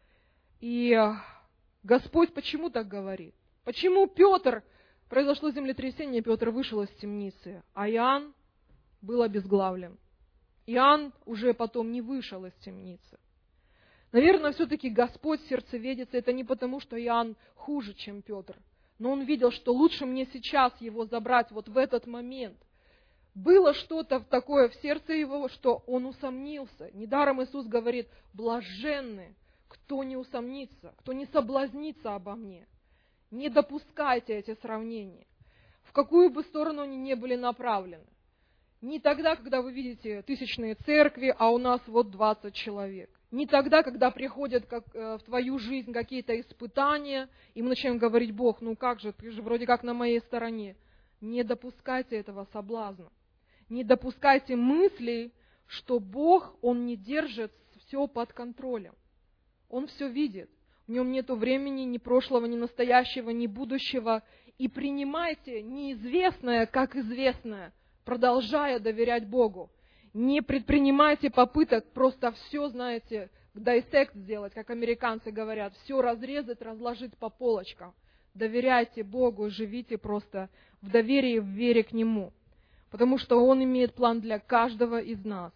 И Господь почему так говорит? Почему произошло землетрясение, Петр вышел из темницы, а Иоанн был обезглавлен? Иоанн уже потом не вышел из темницы. Наверное, все-таки Господь сердцеведец, это не потому, что Иоанн хуже, чем Петр, но он видел, что лучше мне сейчас его забрать вот в этот момент. Было что-то такое в сердце его, что он усомнился. Недаром Иисус говорит, блаженны, кто не усомнится, кто не соблазнится обо мне. Не допускайте эти сравнения, в какую бы сторону они ни были направлены. Не тогда, когда вы видите тысячные церкви, а у нас вот 20 человек. Не тогда, когда приходят в твою жизнь какие-то испытания, и мы начинаем говорить, Бог, ну как же, ты же вроде как на моей стороне. Не допускайте этого соблазна. Не допускайте мыслей, что Бог, Он не держит все под контролем. Он все видит. В Нем нет времени ни прошлого, ни настоящего, ни будущего. И принимайте неизвестное, как известное, продолжая доверять Богу. Не предпринимайте попыток просто все, знаете, dissect сделать, как американцы говорят, все разрезать, разложить по полочкам. Доверяйте Богу, живите просто в доверии, в вере к Нему, потому что Он имеет план для каждого из нас.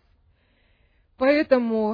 Поэтому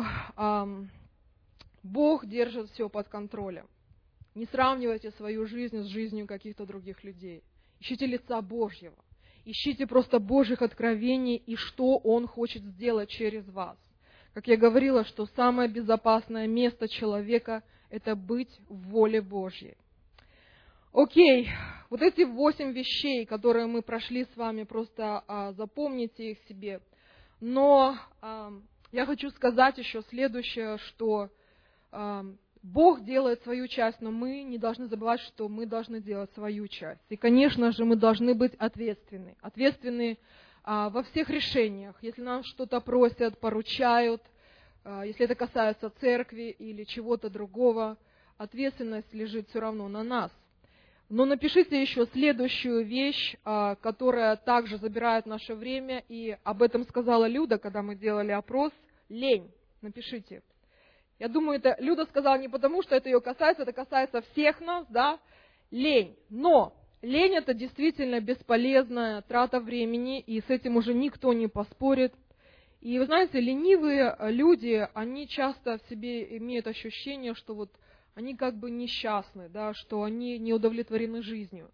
Бог держит все под контролем. Не сравнивайте свою жизнь с жизнью каких-то других людей. Ищите лица Божьего. Ищите просто Божьих откровений и что Он хочет сделать через вас. Как я говорила, что самое безопасное место человека – это быть в воле Божьей. Окей, вот эти 8 вещей, которые мы прошли с вами, просто запомните их себе. Но я хочу сказать еще следующее, что Бог делает свою часть, но мы не должны забывать, что мы должны делать свою часть. И, конечно же, мы должны быть ответственны. Ответственны во всех решениях. Если нам что-то просят, поручают, если это касается церкви или чего-то другого, ответственность лежит все равно на нас. Но напишите еще следующую вещь, которая также забирает наше время, и об этом сказала Люда, когда мы делали опрос. Лень. Напишите. Я думаю, это Люда сказала не потому, что это ее касается, это касается всех нас, да, лень. Но лень – это действительно бесполезная трата времени, и с этим уже никто не поспорит. И вы знаете, ленивые люди, они часто в себе имеют ощущение, что вот они как бы несчастны, да, что они не удовлетворены жизнью.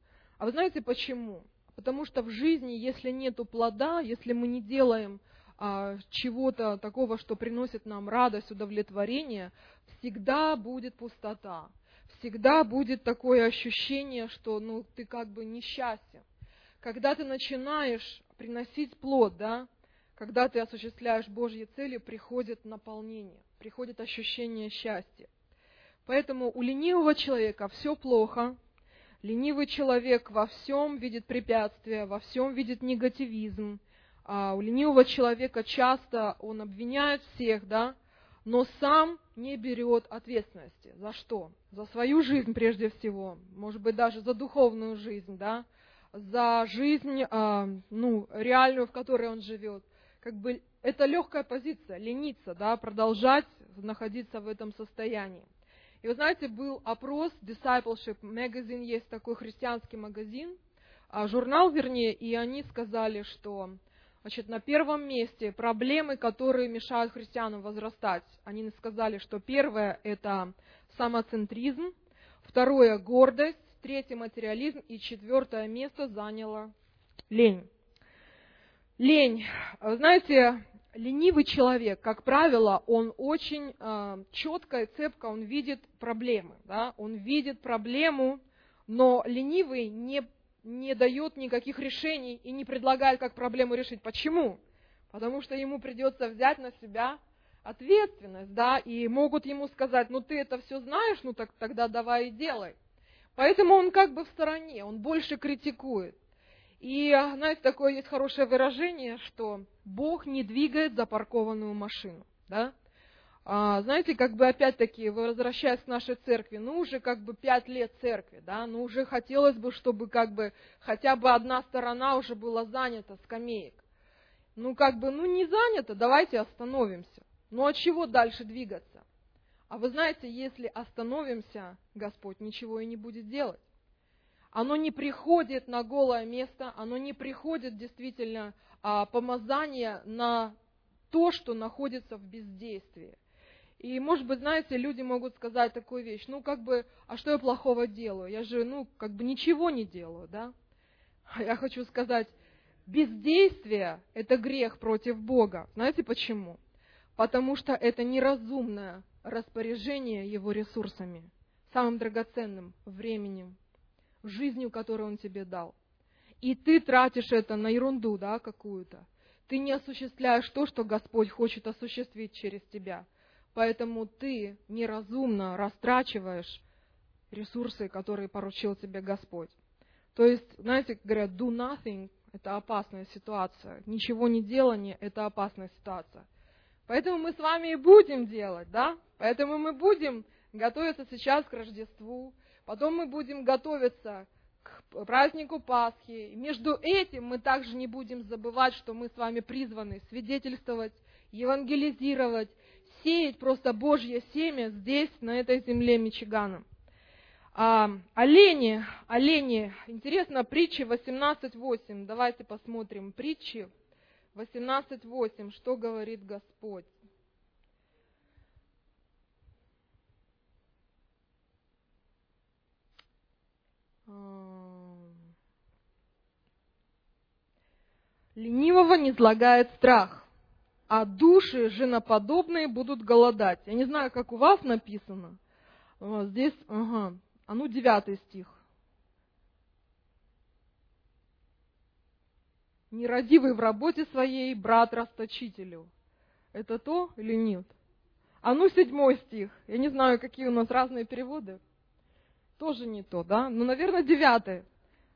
А вы знаете почему? Потому что в жизни, если нету плода, если мы не делаем чего-то такого, что приносит нам радость, удовлетворение, всегда будет пустота. Всегда будет такое ощущение, что ты как бы несчастен. Когда ты начинаешь приносить плод, да, когда ты осуществляешь Божьи цели, приходит наполнение, приходит ощущение счастья. Поэтому у ленивого человека все плохо. Ленивый человек во всем видит препятствия, во всем видит негативизм. У ленивого человека часто он обвиняет всех, да, но сам не берет ответственности. За что? За свою жизнь прежде всего, может быть, даже за духовную жизнь, да, за жизнь, реальную, в которой он живет. Как бы это легкая позиция, лениться, да, продолжать находиться в этом состоянии. И вы знаете, был опрос, Discipleship Magazine, есть такой христианский магазин, журнал, вернее, и они сказали, что на первом месте проблемы, которые мешают христианам возрастать. Они сказали, что первое – это самоцентризм, второе – гордость, третье – материализм, и четвертое место заняла лень. Лень. Знаете, ленивый человек, как правило, он очень четко и цепко он видит проблемы. Да? Он видит проблему, но ленивый не дает никаких решений и не предлагает, как проблему решить. Почему? Потому что ему придется взять на себя ответственность, да, и могут ему сказать, ты это все знаешь, так тогда давай и делай. Поэтому он как бы в стороне, он больше критикует. И, знаете, такое есть хорошее выражение, что Бог не двигает запаркованную машину, да. Знаете, как бы опять-таки, возвращаясь к нашей церкви, уже как бы 5 лет церкви, да, уже хотелось бы, чтобы как бы хотя бы одна сторона уже была занята, скамеек. Не занята, давайте остановимся. От чего дальше двигаться? А вы знаете, если остановимся, Господь ничего и не будет делать. Оно не приходит на голое место, оно не приходит действительно помазание на то, что находится в бездействии. И, может быть, знаете, люди могут сказать такую вещь, а что я плохого делаю? Я же, ничего не делаю, да? А я хочу сказать, бездействие – это грех против Бога. Знаете почему? Потому что это неразумное распоряжение Его ресурсами, самым драгоценным временем, жизнью, которую Он тебе дал. И ты тратишь это на ерунду, да, какую-то. Ты не осуществляешь то, что Господь хочет осуществить через тебя. Поэтому ты неразумно растрачиваешь ресурсы, которые поручил тебе Господь. То есть, знаете, говорят, do nothing – это опасная ситуация. Ничего не делание – это опасная ситуация. Поэтому мы с вами и будем делать, да? Поэтому мы будем готовиться сейчас к Рождеству, потом мы будем готовиться к празднику Пасхи. Между этим мы также не будем забывать, что мы с вами призваны свидетельствовать, евангелизировать, сеять просто Божье семя здесь, на этой земле Мичигана. Олени. Интересно, притчи 18:8. Давайте посмотрим. Притчи 18:8. Что говорит Господь? Ленивого низвергает страх, а души женоподобные будут голодать. Я не знаю, как у вас написано. Здесь, 9 стих. Нерадивый в работе своей, брат расточителю. Это то или нет? 7 стих. Я не знаю, какие у нас разные переводы. Тоже не то, да? Наверное, 9.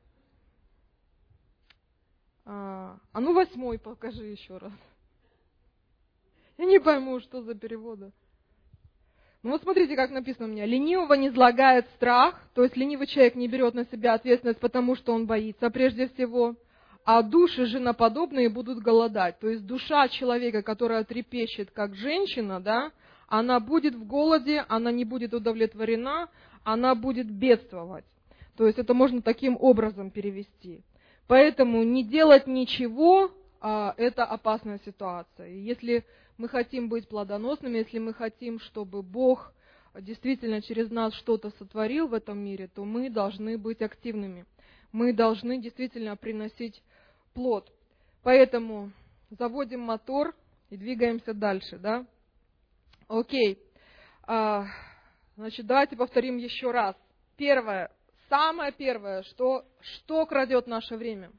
8 покажи еще раз. Я не пойму, что за переводы. Смотрите, как написано у меня. Ленивого низвергает страх, то есть ленивый человек не берет на себя ответственность, потому что он боится прежде всего. А души женоподобные будут голодать. То есть душа человека, которая трепещет, как женщина, да, она будет в голоде, она не будет удовлетворена, она будет бедствовать. То есть это можно таким образом перевести. Поэтому не делать ничего – это опасная ситуация. И если мы хотим быть плодоносными, если мы хотим, чтобы Бог действительно через нас что-то сотворил в этом мире, то мы должны быть активными. мы должны действительно приносить плод. Поэтому заводим мотор и двигаемся дальше, да? Окей. Значит, давайте повторим еще раз. Первое, самое первое, что крадет наше время?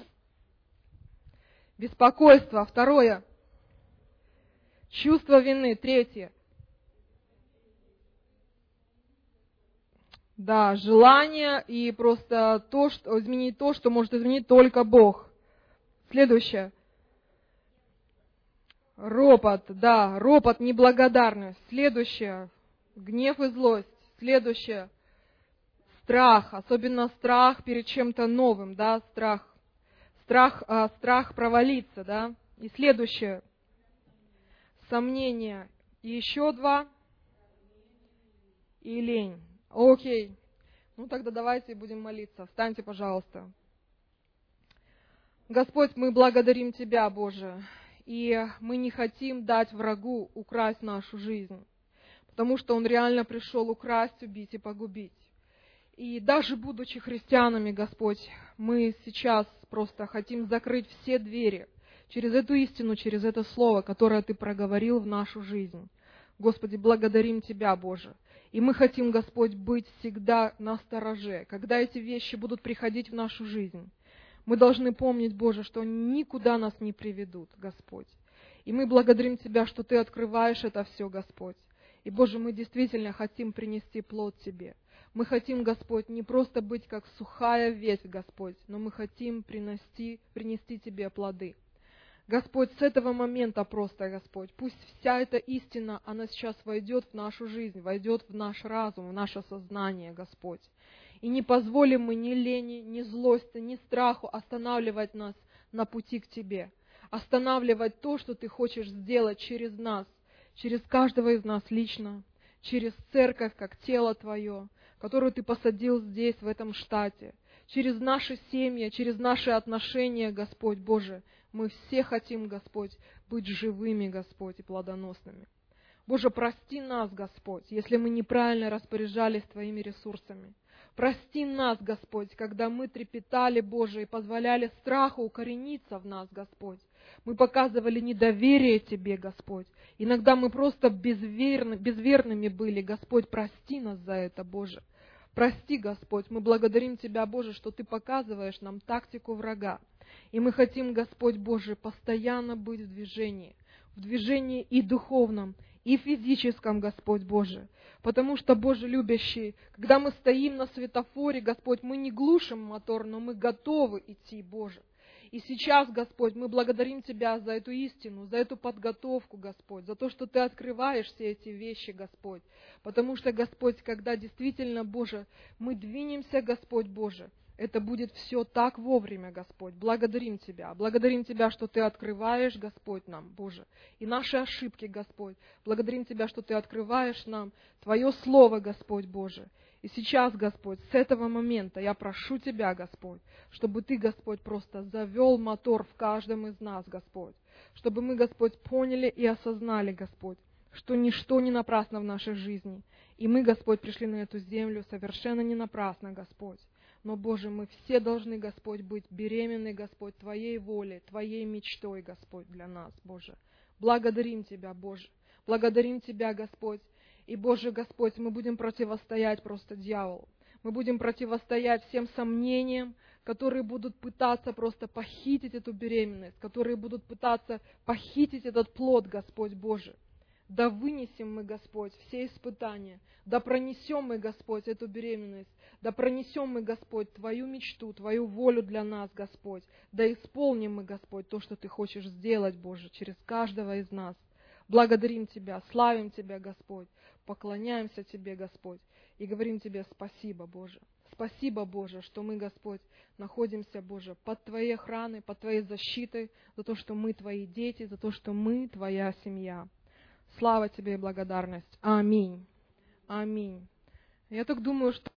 Беспокойство. Второе, чувство вины. Третье, да, желание и просто изменить то, что может изменить только Бог. Следующее. Ропот, да, ропот, неблагодарность. Следующее. Гнев и злость. Следующее. Страх, особенно страх перед чем-то новым, да, страх провалиться, да. И следующее. Сомнение. И еще два. И лень. Окей. Ну тогда давайте будем молиться. Встаньте, пожалуйста. Господь, мы благодарим Тебя, Боже, и мы не хотим дать врагу украсть нашу жизнь, потому что он реально пришел украсть, убить и погубить. И даже будучи христианами, Господь, мы сейчас просто хотим закрыть все двери через эту истину, через это слово, которое Ты проговорил в нашу жизнь. Господи, благодарим Тебя, Боже. И мы хотим, Господь, быть всегда настороже, когда эти вещи будут приходить в нашу жизнь. Мы должны помнить, Боже, что они никуда нас не приведут, Господь. И мы благодарим Тебя, что Ты открываешь это все, Господь. И, Боже, мы действительно хотим принести плод Тебе. Мы хотим, Господь, не просто быть как сухая ветвь, Господь, но мы хотим принести Тебе плоды. Господь, с этого момента просто, Господь, пусть вся эта истина, она сейчас войдет в нашу жизнь, войдет в наш разум, в наше сознание, Господь. И не позволим мы ни лени, ни злости, ни страху останавливать нас на пути к Тебе. Останавливать то, что Ты хочешь сделать через нас, через каждого из нас лично, через церковь, как тело Твое, которую Ты посадил здесь, в этом штате, через наши семьи, через наши отношения, Господь Боже. Мы все хотим, Господь, быть живыми, Господь, и плодоносными. Боже, прости нас, Господь, если мы неправильно распоряжались Твоими ресурсами. Прости нас, Господь, когда мы трепетали, Боже, и позволяли страху укорениться в нас, Господь. Мы показывали недоверие Тебе, Господь. Иногда мы просто безверными были. Господь, прости нас за это, Боже. Прости, Господь, мы благодарим Тебя, Боже, что Ты показываешь нам тактику врага. И мы хотим, Господь Боже, постоянно быть в движении и духовном, и физическом, Господь Боже. Потому что, Боже любящий, когда мы стоим на светофоре, Господь, мы не глушим мотор, но мы готовы идти, Боже. И сейчас, Господь, мы благодарим Тебя за эту истину, за эту подготовку, Господь, за то, что Ты открываешь все эти вещи, Господь. Потому что, Господь, когда действительно, Боже, мы двинемся, Господь Боже, это будет все так вовремя, Господь. Благодарим Тебя, что Ты открываешь, Господь, нам, Боже, и наши ошибки, Господь. Благодарим Тебя, что Ты открываешь нам Твое Слово, Господь Боже. И сейчас, Господь, с этого момента я прошу Тебя, Господь, чтобы Ты, Господь, просто завел мотор в каждом из нас, Господь. Чтобы мы, Господь, поняли и осознали, Господь, что ничто не напрасно в нашей жизни. И мы, Господь, пришли на эту землю совершенно не напрасно, Господь. Но, Боже, мы все должны, Господь, быть беременны, Господь, Твоей волей, Твоей мечтой, Господь, для нас, Боже. Благодарим Тебя, Боже. Благодарим Тебя, Господь. И, Боже, Господь, мы будем противостоять просто дьяволу. Мы будем противостоять всем сомнениям, которые будут пытаться просто похитить эту беременность, которые будут пытаться похитить этот плод, Господь Боже. Да вынесем мы, Господь, все испытания, да пронесем мы, Господь, эту беременность, да пронесем мы, Господь, Твою мечту, Твою волю для нас, Господь, да исполним мы, Господь, то, что Ты хочешь сделать, Боже, через каждого из нас. Благодарим Тебя, славим Тебя, Господь, поклоняемся Тебе, Господь, и говорим Тебе спасибо, Боже. Спасибо, Боже, что мы, Господь, находимся, Боже, под Твоей охраной, под Твоей защитой, за то, что мы Твои дети, за то, что мы Твоя семья. Слава Тебе и благодарность. Аминь. Аминь. Я так думаю, что